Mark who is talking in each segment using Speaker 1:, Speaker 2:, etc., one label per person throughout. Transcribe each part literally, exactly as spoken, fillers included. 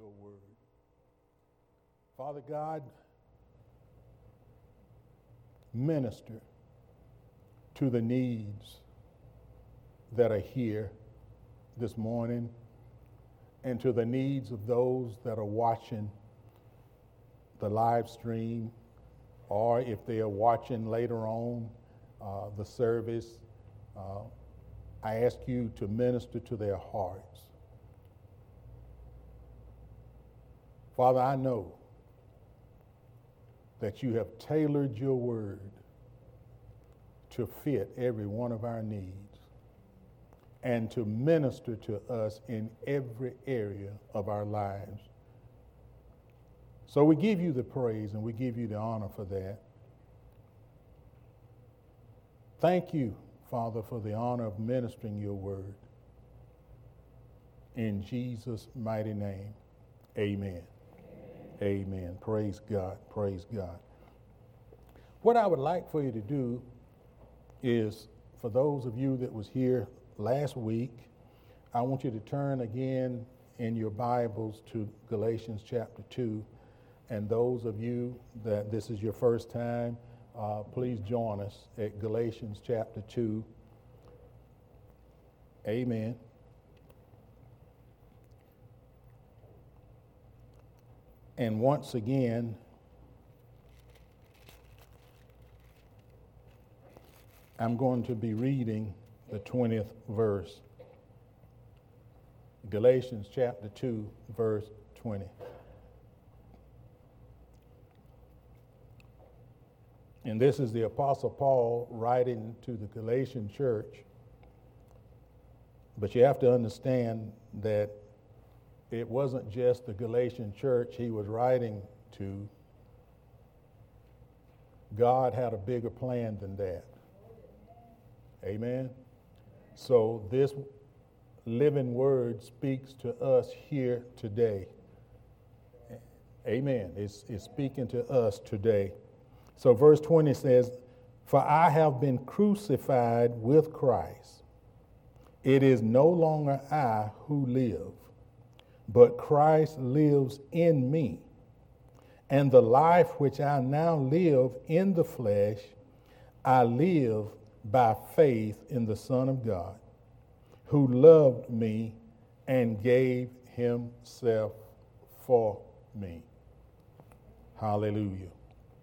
Speaker 1: your word. Father God, minister to the needs that are here this morning and to the needs of those that are watching the live stream, or if they are watching later on uh, the service. uh, I ask you to minister to their hearts. Father, I know that you have tailored your word to fit every one of our needs and to minister to us in every area of our lives. So we give you the praise and we give you the honor for that. Thank you, Father, for the honor of ministering your word. In Jesus' mighty name, amen. Amen. Amen. Praise God. Praise God. What I would like for you to do is, for those of you that was here last week, I want you to turn again in your Bibles to Galatians chapter two. And those of you that this is your first time, uh, please join us at Galatians chapter two. Amen. And once again, I'm going to be reading the twentieth verse. Galatians chapter two, verse twenty. And this is the Apostle Paul writing to the Galatian church. But you have to understand that it wasn't just the Galatian church he was writing to. God had a bigger plan than that. Amen? So this living word speaks to us here today. Amen. It's, it's speaking to us today. So verse twenty says, "For I have been crucified with Christ. It is no longer I who live, but Christ lives in me. And the life which I now live in the flesh, I live by faith in the Son of God, who loved me and gave himself for me." Hallelujah.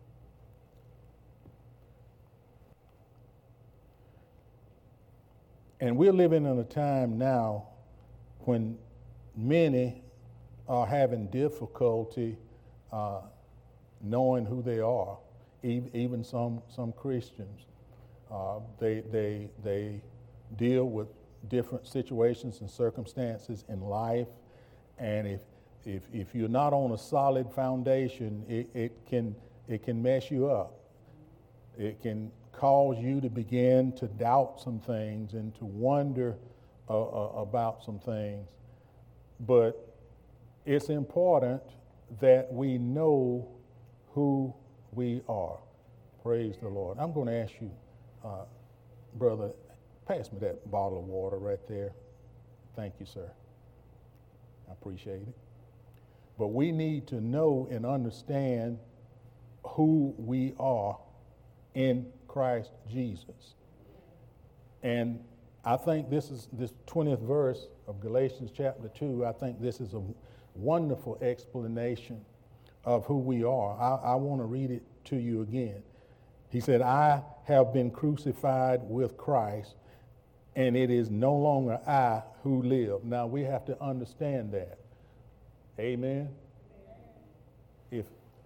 Speaker 1: And we're living in a time now when many are having difficulty uh, knowing who they are, even some some Christians. Uh, they they they deal with different situations and circumstances in life, and if if if you're not on a solid foundation, it, it can it can mess you up. It can cause you to begin to doubt some things and to wonder uh, uh, about some things. But it's important that we know who we are. Praise the Lord. I'm going to ask you, uh, brother, pass me that bottle of water right there. Thank you, sir. I appreciate it. But we need to know and understand who we are in Christ Jesus. And I think this is this twentieth verse of Galatians chapter two, I think this is a wonderful explanation of who we are. I, I want to read it to you again. He said, "I have been crucified with Christ, and it is no longer I who live." Now we have to understand that. Amen. If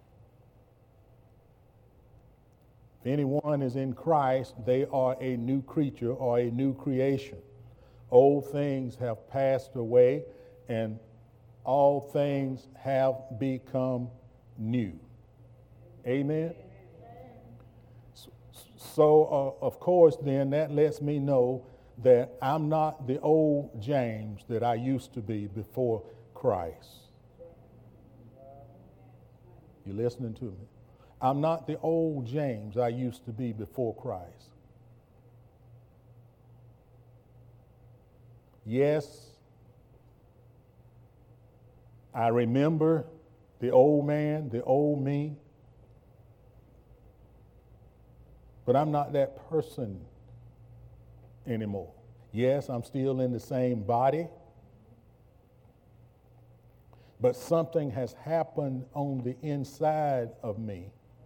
Speaker 1: If anyone is in Christ, they are a new creature or a new creation. Old things have passed away, and all things have become new. Amen? So, uh, of course, then that lets me know that I'm not the old James that I used to be before Christ. You listening to me? I'm not the old James I used to be before Christ. Yes, I remember the old man, the old me. But I'm not that person anymore. Yes, I'm still in the same body. But something has happened on the inside of me.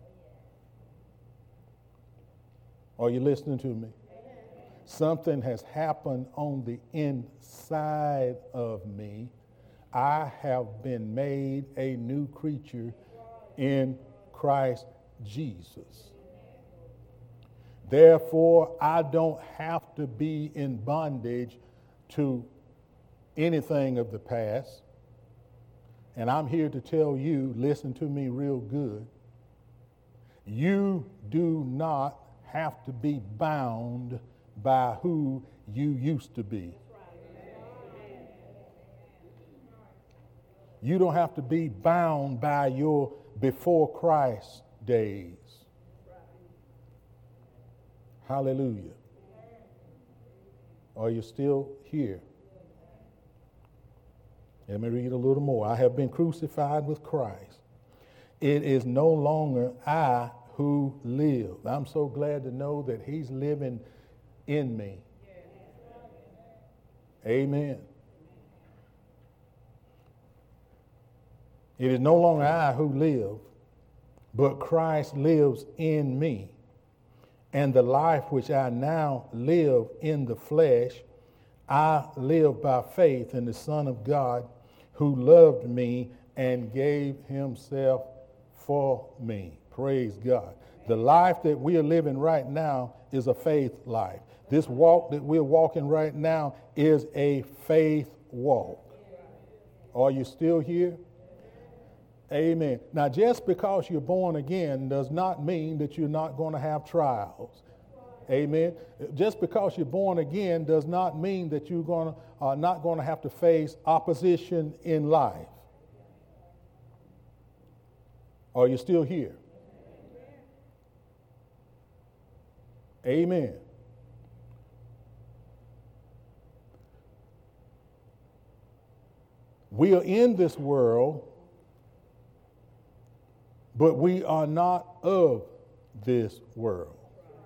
Speaker 1: Are you listening to me? Something has happened on the inside of me. I have been made a new creature in Christ Jesus. Therefore, I don't have to be in bondage to anything of the past. And I'm here to tell you, listen to me real good, you do not have to be bound by who you used to be. You don't have to be bound by your before Christ days. Hallelujah. Are you still here? Let me read a little more. I have been crucified with Christ. It is no longer I who live. I'm so glad to know that he's living in me. Amen. It is no longer I who live, but Christ lives in me. And the life which I now live in the flesh, I live by faith in the Son of God who loved me and gave himself for me. Praise God. The life that we are living right now is a faith life. This walk that we're walking right now is a faith walk. Are you still here? Amen. Now, just because you're born again does not mean that you're not going to have trials. Amen. Just because you're born again does not mean that you're going to, are not going to have to face opposition in life. Are you still here? Amen. We are in this world, but we are not of this world.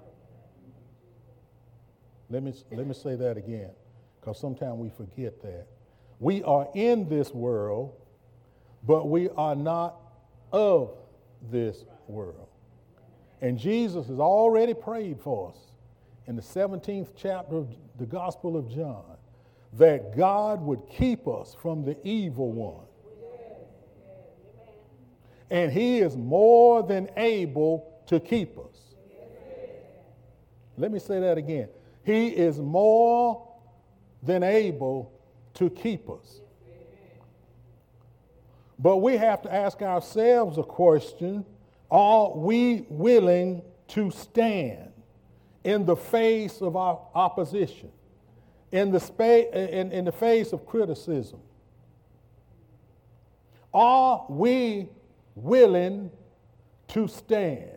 Speaker 1: Let me, let me say that again, because sometimes we forget that. We are in this world, but we are not of this world. And Jesus has already prayed for us in the seventeenth chapter of the Gospel of John that God would keep us from the evil one. And he is more than able to keep us. Let me say that again. He is more than able to keep us. But we have to ask ourselves a question: are we willing to stand in the face of our opposition, in the, spa- in, in the face of criticism? Are we willing to stand?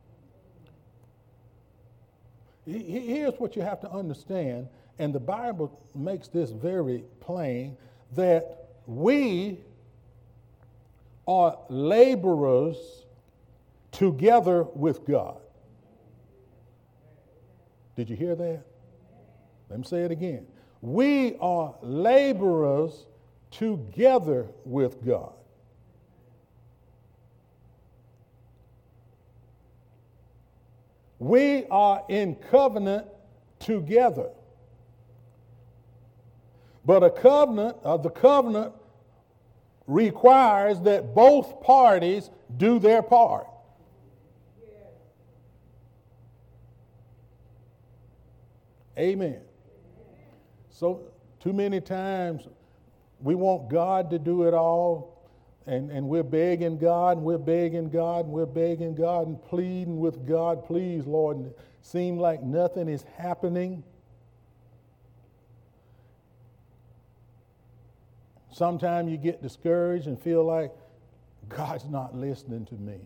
Speaker 1: Here's what you have to understand, and the Bible makes this very plain, that we are laborers together with God. Did you hear that? Let me say it again. We are laborers together with God. We are in covenant together. But a covenant, uh, the covenant requires that both parties do their part. Amen. So too many times we want God to do it all, and, and we're begging God, and we're begging God, and we're begging God, and pleading with God, please, Lord, and it seems like nothing is happening. Sometimes you get discouraged and feel like God's not listening to me.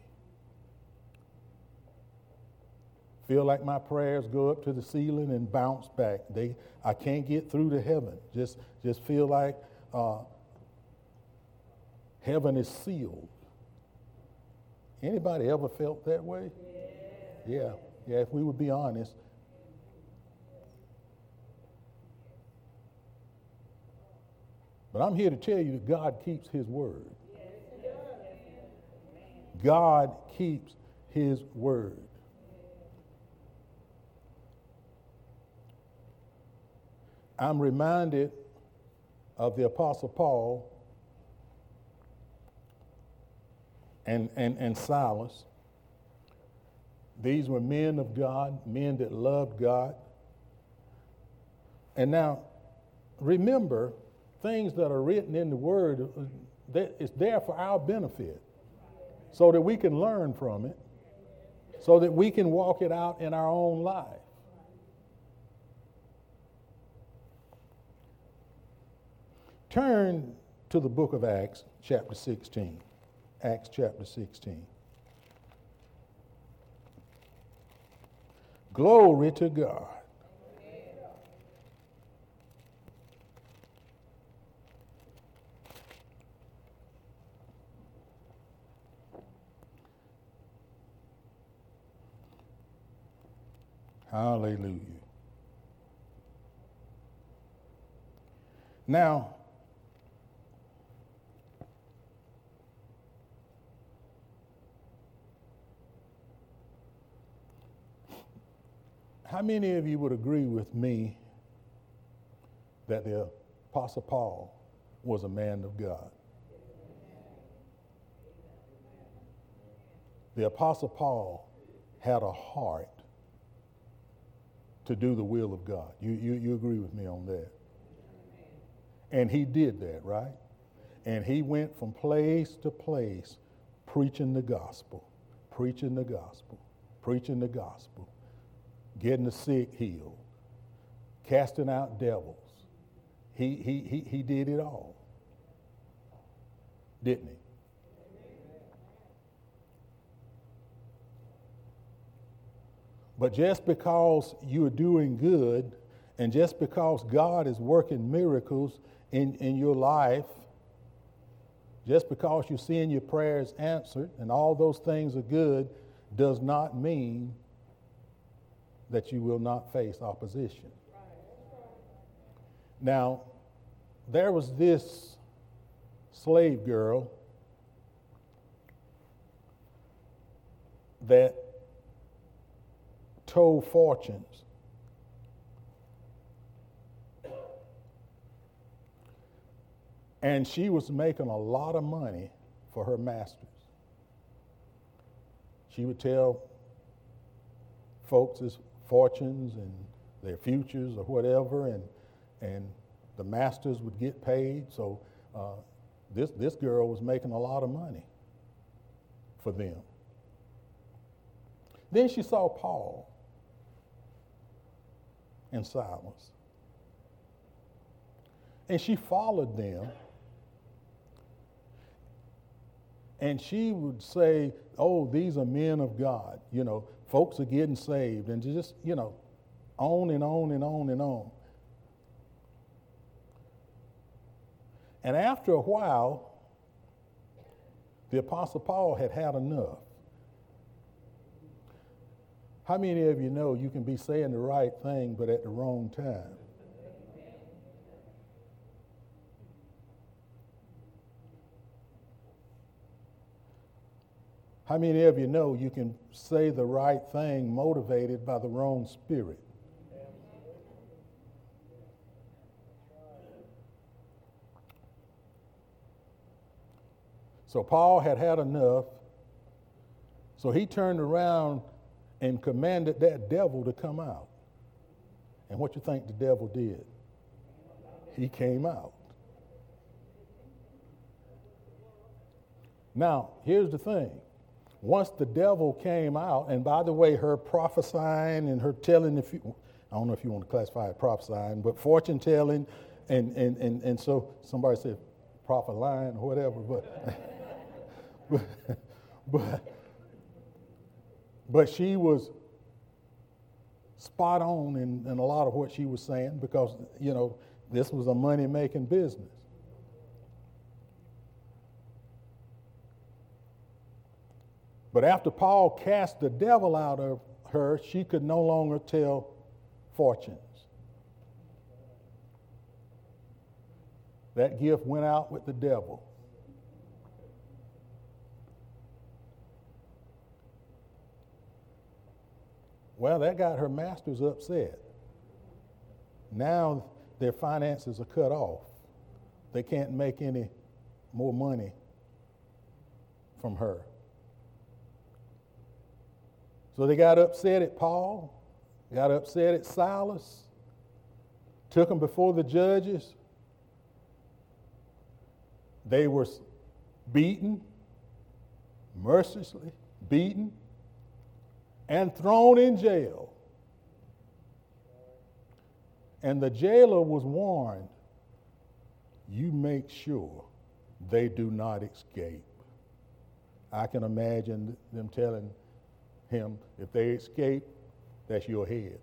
Speaker 1: Feel like my prayers go up to the ceiling and bounce back. They, I can't get through to heaven. Just, just feel like uh, Heaven is sealed. Anybody ever felt that way? Yeah. Yeah, if we would be honest. But I'm here to tell you that God keeps his word. God keeps his word. I'm reminded of the Apostle Paul and, and, and Silas. These were men of God, men that loved God. And now, remember, things that are written in the Word, it's there for our benefit, so that we can learn from it, so that we can walk it out in our own life. Turn to the book of Acts, chapter sixteen. Acts chapter sixteen. Glory to God. Hallelujah. Now, how many of you would agree with me that the Apostle Paul was a man of God? The Apostle Paul had a heart to do the will of God. You, you, you agree with me on that? And he did that, right? And he went from place to place preaching the gospel, preaching the gospel, preaching the gospel, getting the sick healed, casting out devils. He, he, he, he did it all, didn't he? But just because you are doing good, and just because God is working miracles in, in your life, just because you're seeing your prayers answered and all those things are good, does not mean that you will not face opposition. Now, there was this slave girl that told fortunes. And she was making a lot of money for her masters. She would tell folks his fortunes and their futures or whatever, and and the masters would get paid. So uh, this this girl was making a lot of money for them. Then she saw Paul and Silas, and she followed them. And she would say, oh, these are men of God. You know, folks are getting saved. And just, you know, on and on and on and on. And after a while, the Apostle Paul had had enough. How many of you know you can be saying the right thing, but at the wrong time? How many of you know you can say the right thing motivated by the wrong spirit? So Paul had had enough. So he turned around and commanded that devil to come out. And what you think the devil did? He came out. Now, here's the thing. Once the devil came out, and by the way, her prophesying and her telling, if you, I don't know if you want to classify it prophesying, but fortune telling, and, and, and, and so somebody said prophet lying or whatever, but, but, but, but she was spot on in, in a lot of what she was saying, because, you know, this was a money-making business. But after Paul cast the devil out of her, she could no longer tell fortunes. That gift went out with the devil. Well, that got her masters upset. Now their finances are cut off. They can't make any more money from her. So they got upset at Paul, got upset at Silas, took him before the judges. They were beaten, mercilessly beaten, and thrown in jail. And the jailer was warned, you make sure they do not escape. I can imagine them telling him, if they escape, that's your head.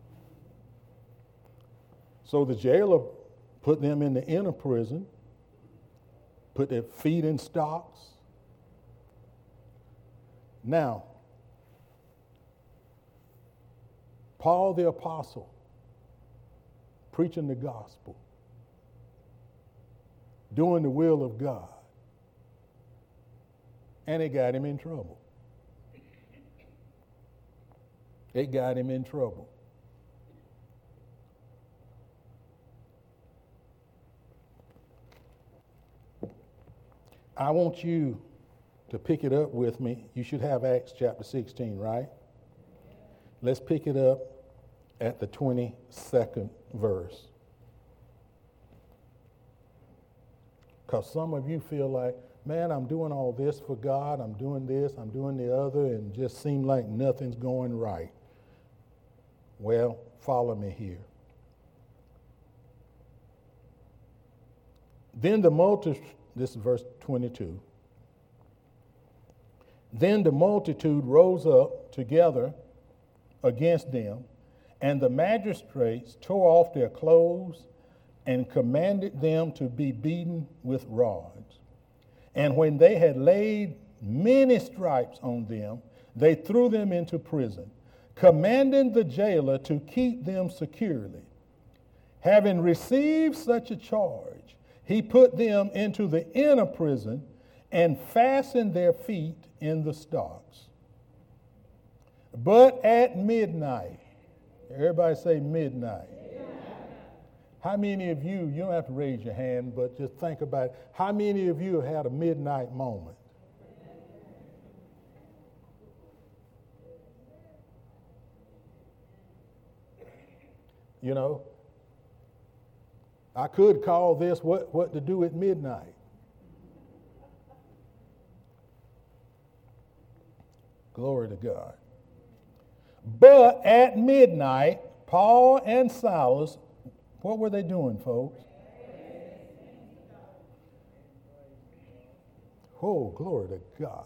Speaker 1: So the jailer put them in the inner prison, put their feet in stocks. Now, Paul the apostle, preaching the gospel, doing the will of God, and it got him in trouble. It got him in trouble. I want you to pick it up with me. You should have Acts chapter sixteen, right? Let's pick it up at the twenty-second verse. Because some of you feel like, man, I'm doing all this for God, I'm doing this, I'm doing the other, and just seem like nothing's going right. Well, follow me here. Then the multitude, this is verse twenty-two. Then the multitude rose up together against them, and the magistrates tore off their clothes and commanded them to be beaten with rods. And when they had laid many stripes on them, they threw them into prison, commanding the jailer to keep them securely. Having received such a charge, he put them into the inner prison and fastened their feet in the stocks. But at midnight, everybody say midnight. How many of you, you don't have to raise your hand, but just think about it. How many of you have had a midnight moment? You know, I could call this what, what to do at midnight. Glory to God. But at midnight, Paul and Silas, what were they doing, folks? Oh, glory to God.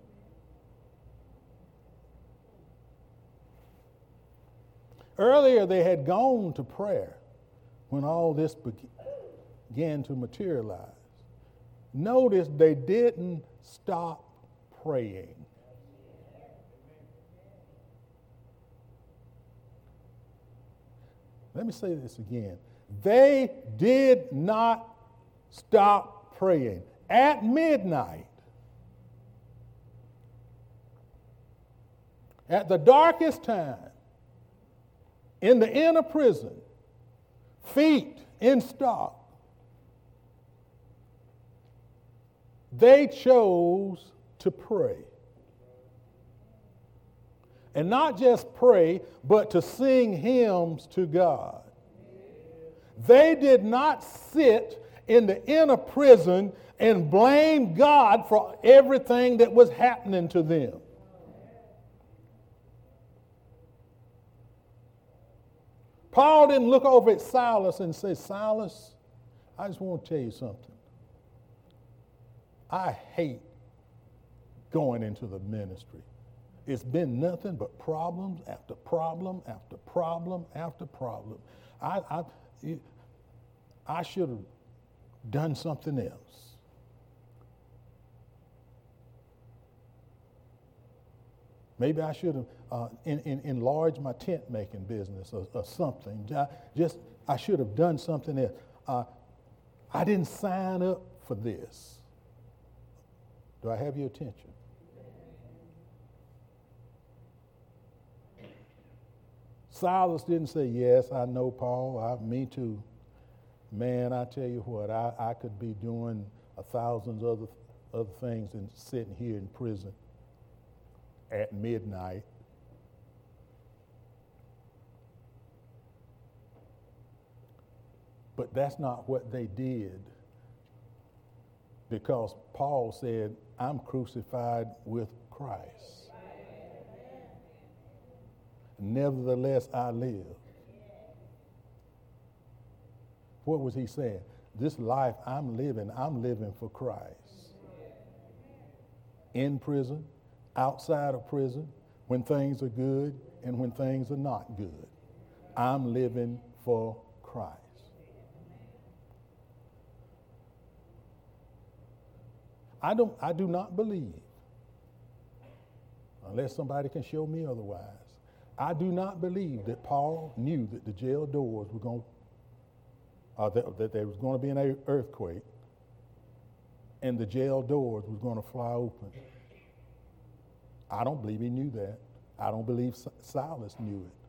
Speaker 1: Earlier, they had gone to prayer when all this began to materialize. Notice they didn't stop praying. Let me say this again. They did not stop praying. At midnight, at the darkest time, in the inner prison, feet in stock, they chose to pray. And not just pray, but to sing hymns to God. They did not sit in the inner prison and blame God for everything that was happening to them. Paul didn't look over at Silas and say, Silas, I just want to tell you something. I hate going into the ministry. It's been nothing but problems after problem after problem after problem. I, I, I should have done something else. Maybe I should have uh, in, in, enlarged my tent making business or, or something. Just I should have done something else. Uh, I didn't sign up for this. Do I have your attention? Silas didn't say, yes, I know, Paul. I, me too. Man, I tell you what, I, I could be doing a thousand other, other things than sitting here in prison at midnight. But that's not what they did, because Paul said, I'm crucified with Christ. Nevertheless, I live. What was he saying? This life I'm living, I'm living for Christ. In prison, outside of prison, when things are good and when things are not good, I'm living for Christ. I don't. I do not believe, unless somebody can show me otherwise, I do not believe that Paul knew that the jail doors were going, uh, that, that there was going to be an earthquake, and the jail doors was going to fly open. I don't believe he knew that. I don't believe Silas knew it.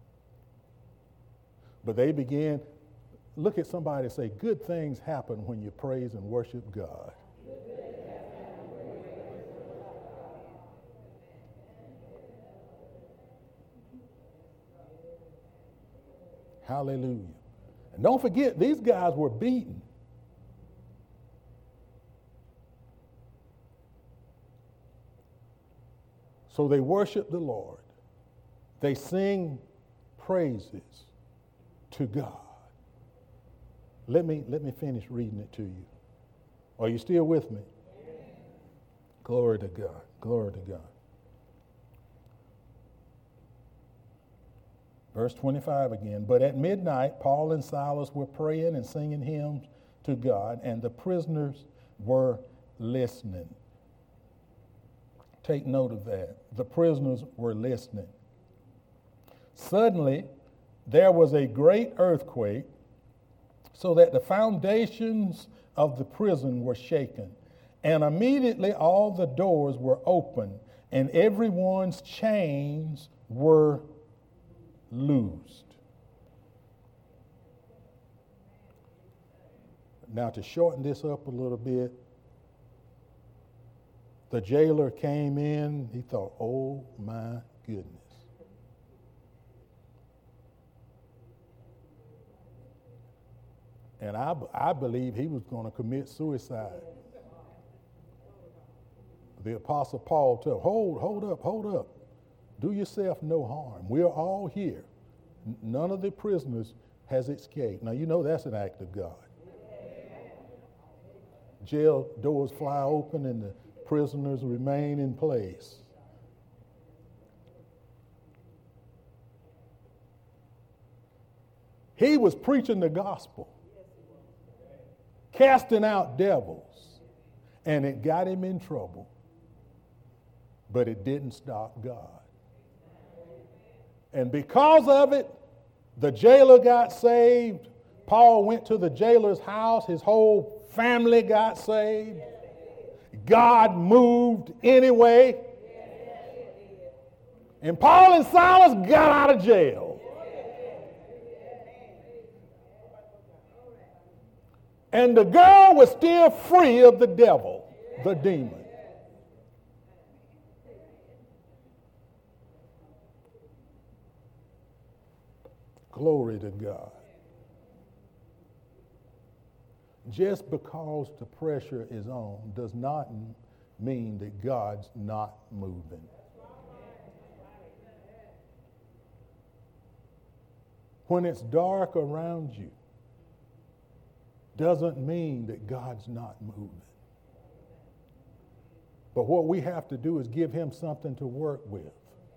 Speaker 1: But they began. Look at somebody and say, good things happen when you praise and worship God. Hallelujah. And don't forget, these guys were beaten. So they worship the Lord. They sing praises to God. Let me, let me finish reading it to you. Are you still with me? Amen. Glory to God. Glory to God. Verse twenty-five again. But at midnight, Paul and Silas were praying and singing hymns to God, and the prisoners were listening. Take note of that. The prisoners were listening. Suddenly, there was a great earthquake, so that the foundations of the prison were shaken. And immediately all the doors were open, and everyone's chains were loosed. Now, to shorten this up a little bit, the jailer came in. He thought, oh my goodness. And I, I believe he was going to commit suicide. The Apostle Paul told him, hold, hold up, hold up. Do yourself no harm. We're all here. None of the prisoners has escaped. Now, you know that's an act of God. Jail doors fly open and the prisoners remain in place. He was preaching the gospel, casting out devils, and it got him in trouble. But it didn't stop God. And because of it, the jailer got saved. Paul went to the jailer's house. His whole family got saved. God moved anyway. And Paul and Silas got out of jail. And the girl was still free of the devil, the demon. Glory to God. Just because the pressure is on does not mean that God's not moving. When it's dark around you, doesn't mean that God's not moving. But what we have to do is give him something to work with.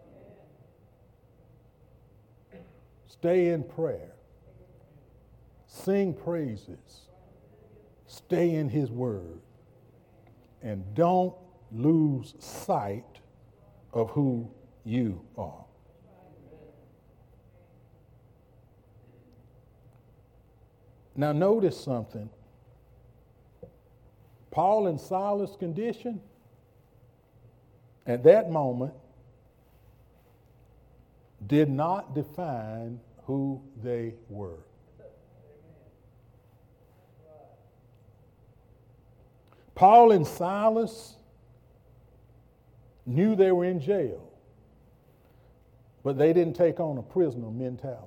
Speaker 1: Stay in prayer. Sing praises. Stay in his word. And don't lose sight of who you are. Now notice something. Paul and Silas' condition at that moment did not define who they were. Paul and Silas knew they were in jail, but they didn't take on a prisoner mentality.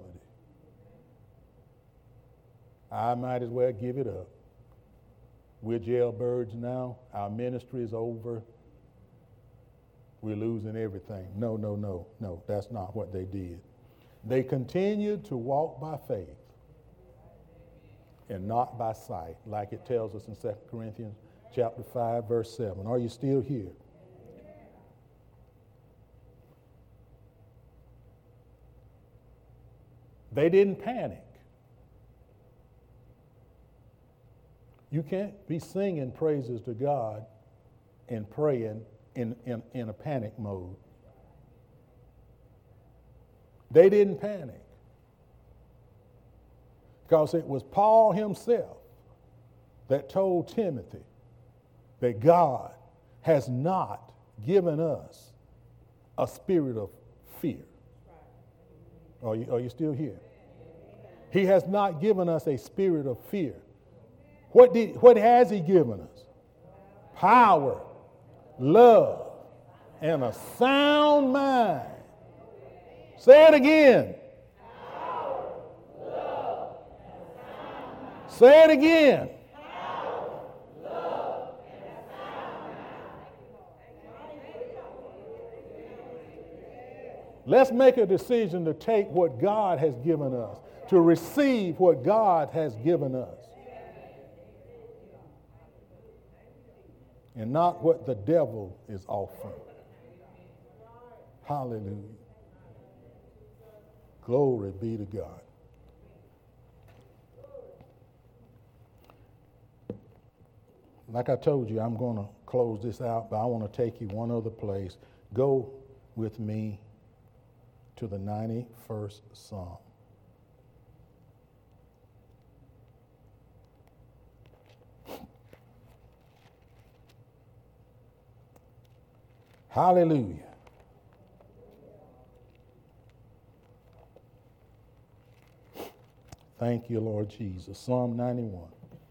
Speaker 1: I might as well give it up. We're jailbirds now. Our ministry is over. We're losing everything. No, no, no, no. That's not what they did. They continued to walk by faith and not by sight, like it tells us in Second Corinthians chapter five, verse seven. Are you still here? They didn't panic. You can't be singing praises to God and praying in, in, in a panic mode. They didn't panic because it was Paul himself that told Timothy that God has not given us a spirit of fear. Are you, are you still here? He has not given us a spirit of fear. What did, what has he given us? Power, love, and a sound mind. Say it again. Power, love, and a sound mind. Say it again. Power, love, and a sound mind. Let's make a decision to take what God has given us, to receive what God has given us, and not what the devil is offering. Hallelujah. Glory be to God. Like I told you, I'm going to close this out, but I want to take you one other place. Go with me to the ninety-first Psalm. Hallelujah. Thank you, Lord Jesus. Psalm ninety-one.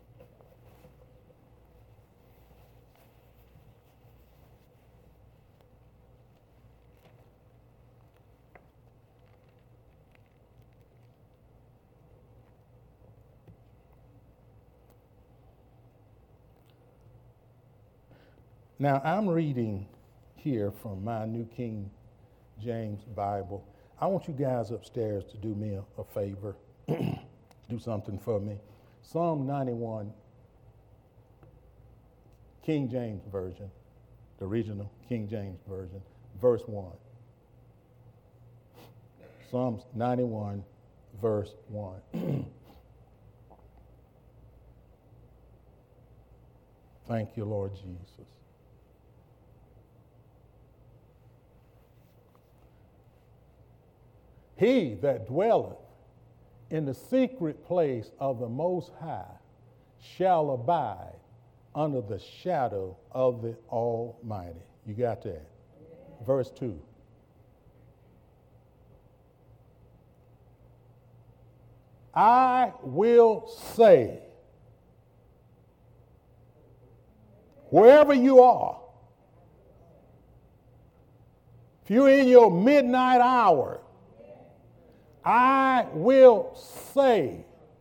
Speaker 1: Now, I'm reading here from my New King James Bible. I want you guys upstairs to do me a, a favor. Do something for me. Psalm ninety-one, King James Version, the original King James Version, verse one. Psalms ninety-one, verse one. Thank you, Lord Jesus. He that dwelleth in the secret place of the Most High shall abide under the shadow of the Almighty. You got that? Yeah. Verse two. I will say, wherever you are, if you're in your midnight hour, I will say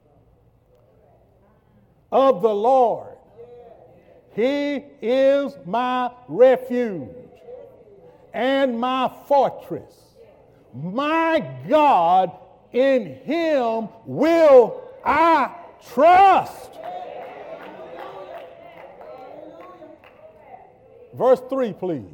Speaker 1: of the Lord, He is my refuge and my fortress. My God, in Him will I trust. Verse three, please.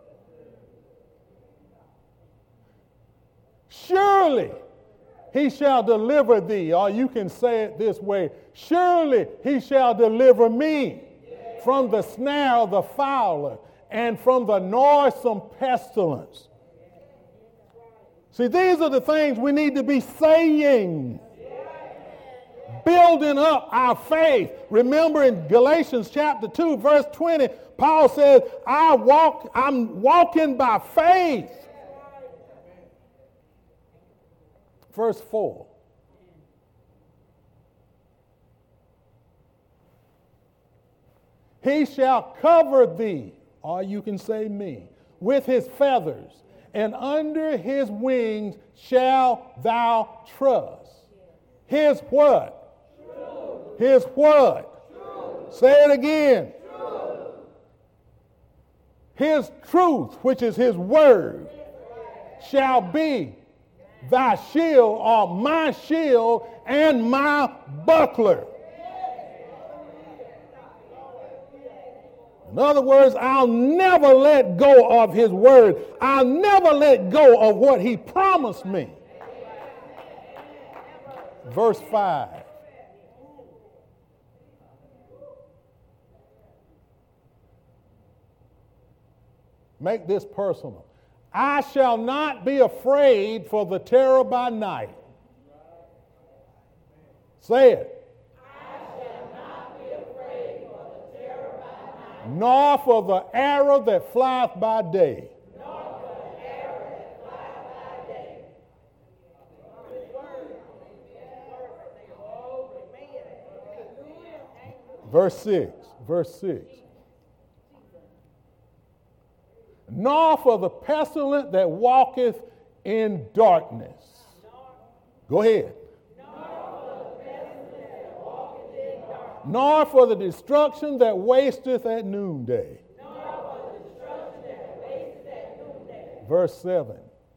Speaker 1: Surely He shall deliver thee, or you can say it this way, surely He shall deliver me from the snare of the fowler and from the noisome pestilence. See, these are the things we need to be saying. Building up our faith. Remember in Galatians chapter two, verse twenty, Paul says, I walk, I'm walking by faith. Verse four. He shall cover thee, or you can say me, with his feathers, and under his wings shall thou trust. His what? Truth. His what? Truth. Say it again. Truth. His truth, which is his word, shall be thy shield, or my shield and my buckler. In other words, I'll never let go of his word. I'll never let go of what he promised me. Verse five. Make this personal. I shall not be afraid for the terror by night. Say it. Nor for the arrow that flieth by day. Nor for the arrow that flieth by day. Verse six. Verse six. Nor for the pestilence that walketh in darkness. Go ahead. Nor for the destruction that wasteth at noonday. Nor for the destruction that wasteth at noonday. Verse seven.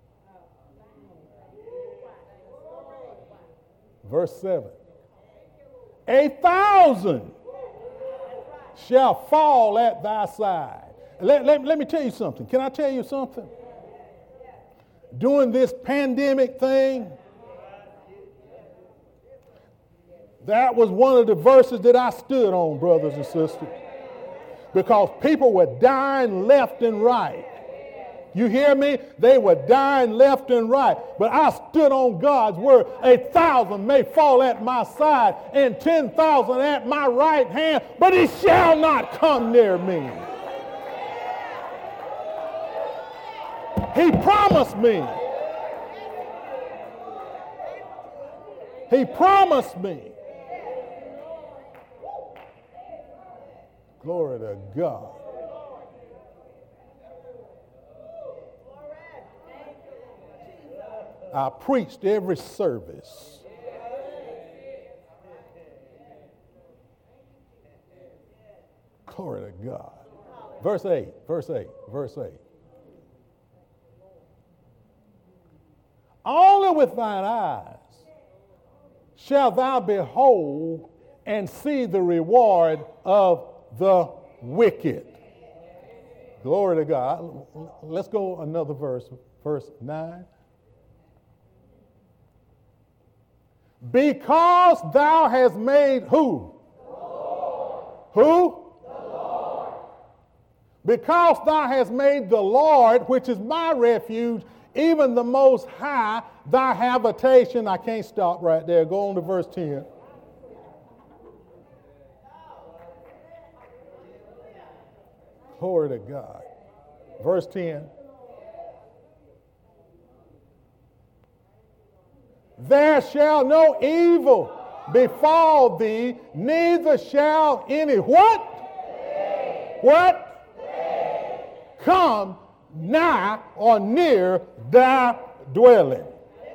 Speaker 1: Verse seven. A thousand shall fall at thy side. Let, let, let me tell you something. Can I tell you something? During this pandemic thing, that was one of the verses that I stood on, brothers and sisters, because people were dying left and right. You hear me? They were dying left and right. But I stood on God's word. A thousand may fall at my side and ten thousand at my right hand, but it shall not come near me. He promised me. He promised me. Glory to God. I preached every service. Glory to God. Verse eight, verse eight, verse eight. Only with thine eyes shalt thou behold and see the reward of the wicked. Glory to God. Let's go another verse, verse nine. Because thou hast made who? The Lord. Who? The Lord. Because thou hast made the Lord, which is my refuge, even the Most High, thy habitation. I can't stop right there. Go on to verse ten. Glory to God. Verse ten. There shall no evil befall thee, neither shall any what? What? Come nigh or near thy dwelling.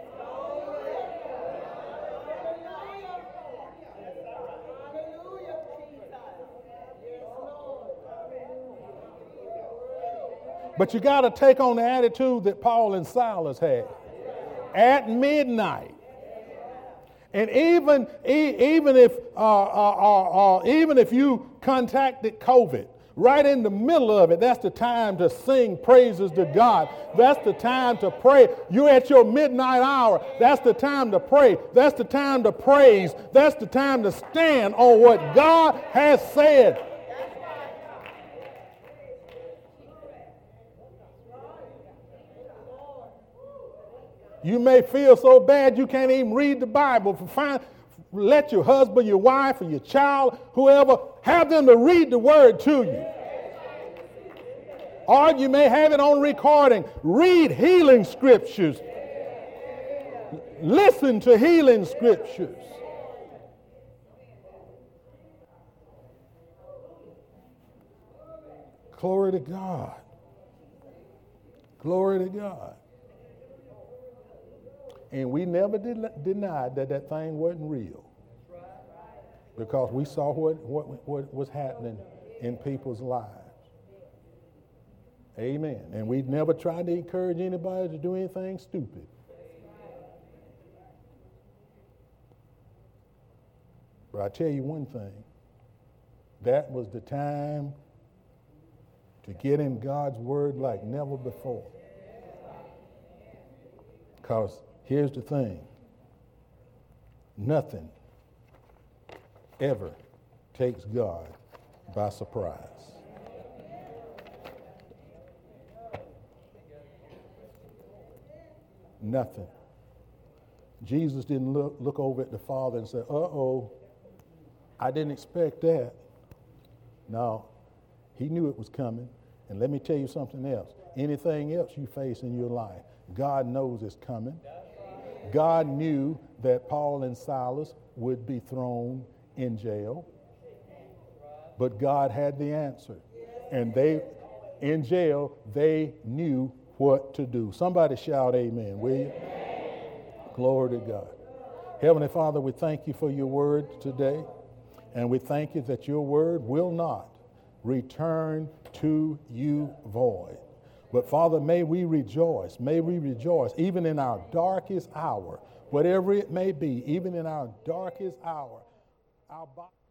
Speaker 1: But you got to take on the attitude that Paul and Silas had. At midnight. And even, even if uh, uh, uh, uh, even if you contacted COVID, right in the middle of it, that's the time to sing praises to God. That's the time to pray. You're at your midnight hour. That's the time to pray. That's the time to praise. That's the time to stand on what God has said. You may feel so bad you can't even read the Bible. For find, let your husband, your wife, or your child, whoever, have them to read the word to you. Or you may have it on recording. Read healing scriptures. Listen to healing scriptures. Glory to God. Glory to God. And we never did, denied that that thing wasn't real. Because we saw what, what, what was happening in people's lives. Amen. And we never tried to encourage anybody to do anything stupid. But I tell you one thing. That was the time to get in God's word like never before. Because here's the thing. Nothing ever takes God by surprise. Nothing. Jesus didn't look, look over at the Father and say, uh-oh, I didn't expect that. No, he knew it was coming. And let me tell you something else. Anything else you face in your life, God knows it's coming. God knew that Paul and Silas would be thrown in jail. But God had the answer. And they, in jail, they knew what to do. Somebody shout amen, will you? Amen. Glory to God. Heavenly Father, we thank you for your word today. And we thank you that your word will not return to you void. But Father, may we rejoice. May we rejoice even in our darkest hour, whatever it may be, even in our darkest hour. Our